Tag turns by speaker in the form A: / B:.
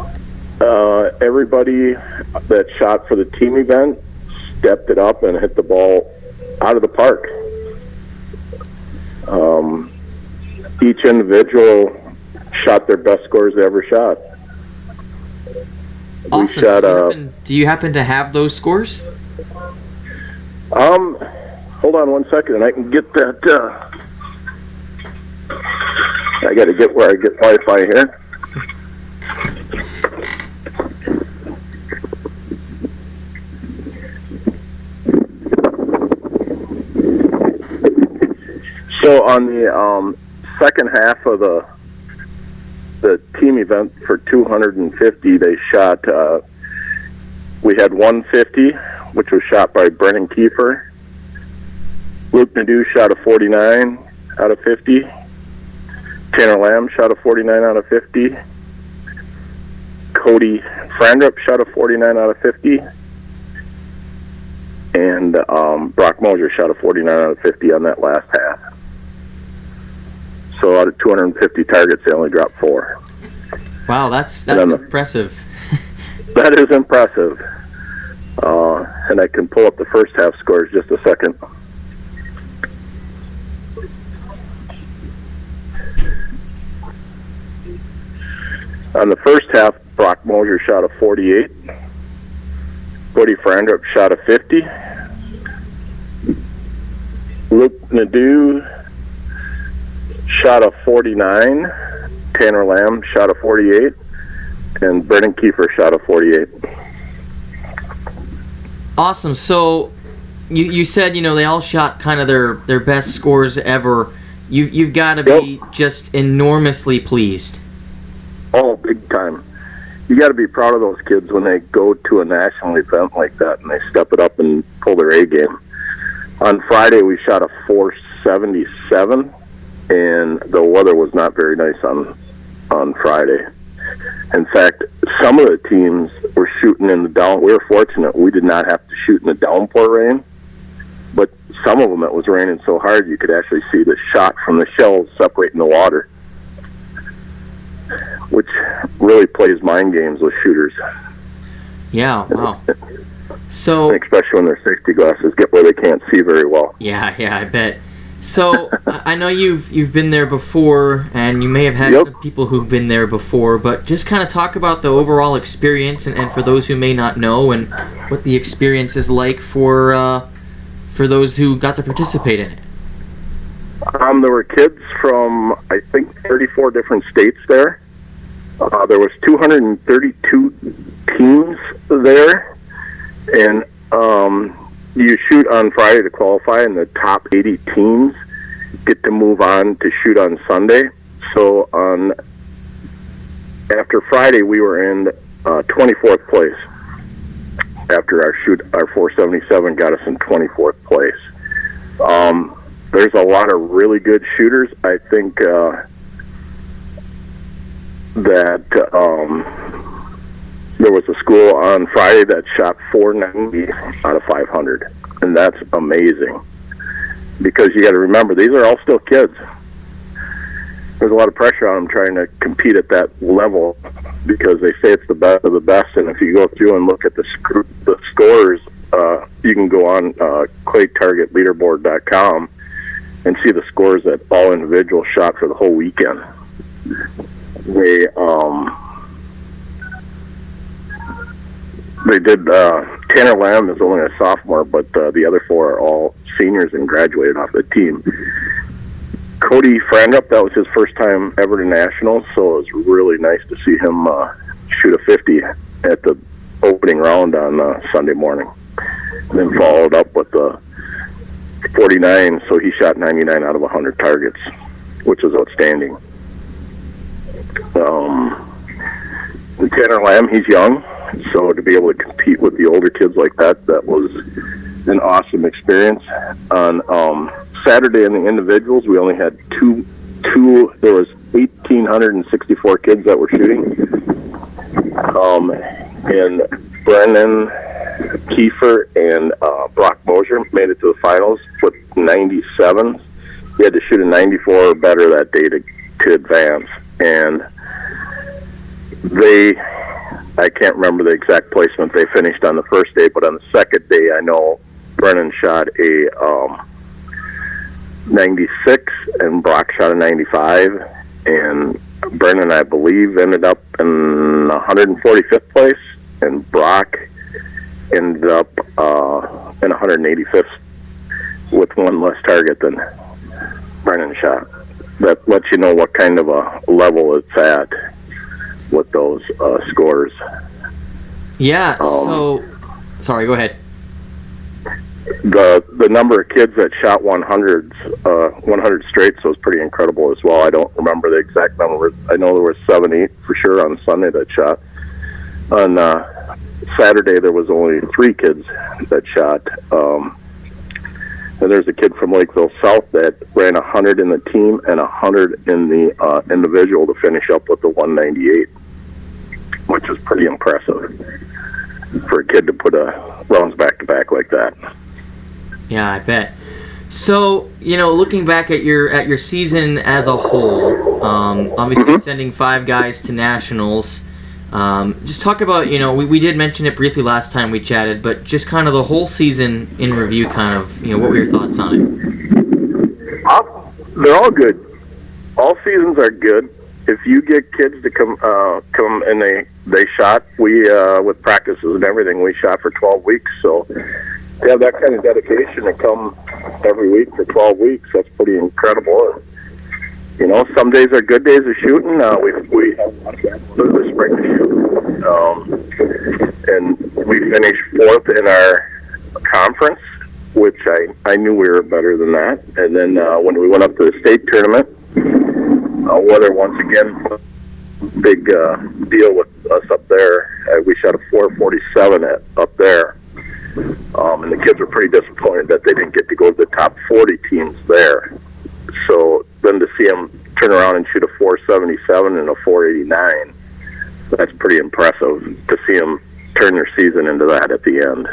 A: Everybody that shot for the team event stepped it up and hit the ball out of the park. Each individual shot their best scores they ever shot.
B: Awesome.
A: We shot,
B: do you happen to have those scores?
A: Hold on one second, and I can get that. I got to get where I get Wi-Fi here. So on the second half of the team event for 250, they shot. We had 150, which was shot by Brennan Kiefer. Luke Nadeau shot a 49 out of 50. Tanner Lamb shot a 49 out of 50. Cody Frandrup shot a 49 out of 50. And Brock Mosier shot a 49 out of 50 on that last half. So out of 250 targets, they only dropped 4.
B: Wow, that's impressive.
A: That is impressive. And I can pull up the first half scores just a second. On the first half, Brock Mosier shot a 48. Cody Frandrup shot a 50. Luke Nadeau shot a 49. Tanner Lamb shot a 48. And Brennan Kiefer shot a 48.
B: Awesome. So you said, they all shot kind of their best scores ever. You've got to be just enormously pleased.
A: Oh, big time. You got to be proud of those kids when they go to a national event like that and they step it up and pull their A game. On Friday, we shot a 477, and the weather was not very nice on Friday. In fact, some of the teams were shooting in the down. We were fortunate we did not have to shoot in the downpour rain, but some of them it was raining so hard you could actually see the shot from the shells separating the water, which really plays mind games with shooters.
B: Yeah, wow. So,
A: especially when their safety glasses get where they can't see very well.
B: Yeah, I bet. So, I know you've been there before, and you may have had some people who've been there before, but just kind of talk about the overall experience, and for those who may not know, and what the experience is like for those who got to participate in it.
A: There were kids from, I think, 34 different states there. There was 232 teams there, and you shoot on Friday to qualify, and the top 80 teams get to move on to shoot on Sunday. So after Friday, we were in 24th place. After our 477 got us in 24th place. There's a lot of really good shooters. I think that there was a school on Friday that shot 490 out of 500, and that's amazing. Because you got to remember, these are all still kids. There's a lot of pressure on them trying to compete at that level because they say it's the best of the best. And if you go through and look at the scores, you can go on claytargetleaderboard.com and see the scores that all individuals shot for the whole weekend. They did. Tanner Lamb is only a sophomore, but the other 4 are all seniors and graduated off the team. Cody Frandrup, that was his first time ever to nationals, so it was really nice to see him shoot a 50 at the opening round on Sunday morning. And then followed up with the 49, so he shot 99 out of 100 targets, which is outstanding. Tanner Lamb, he's young, so to be able to compete with the older kids like that was an awesome experience. On Saturday in the individuals, we only had two. There was 1,864 kids that were shooting, and Brennan Kiefer and Brock Mosier made it to the finals with 97. He had to shoot a 94 or better that day to advance, and they I can't remember the exact placement they finished on the first day, but on the second day, I know Brennan shot a 96 and Brock shot a 95, and Brennan, I believe, ended up in 145th place, and Brock ended up in 185th with one less target than Brennan shot. That lets you know what kind of a level it's at with those scores.
B: Yeah, so... Sorry, go ahead.
A: The number of kids that shot 100s, 100 straights was pretty incredible as well. I don't remember the exact number. I know there was 7, 8 for sure on Sunday that shot. On Saturday, there was only 3 kids that shot. And there's a kid from Lakeville South that ran 100 in the team and 100 in the individual to finish up with the 198, which is pretty impressive for a kid to put rounds back-to-back like that.
B: Yeah, I bet. So, looking back at your season as a whole, obviously sending 5 guys to nationals, just talk about, we did mention it briefly last time we chatted, but just kind of the whole season in review, kind of, what were your thoughts on it?
A: They're all good. All seasons are good. If you get kids to come and they shot, we with practices and everything, we shot for 12 weeks. So to have that kind of dedication to come every week for 12 weeks, that's pretty incredible. Some days are good days of shooting. We have the spring to shoot, and we finished 4th in our conference, which I knew we were better than that. And then when we went up to the state tournament, weather once again big deal with us up there. We shot a 4.47 up there, and the kids were pretty disappointed that they didn't get to go to the top 40 teams there. So then to see them turn around and shoot a 4.77 and a 4.89, that's pretty impressive to see them turn their season into that at the end.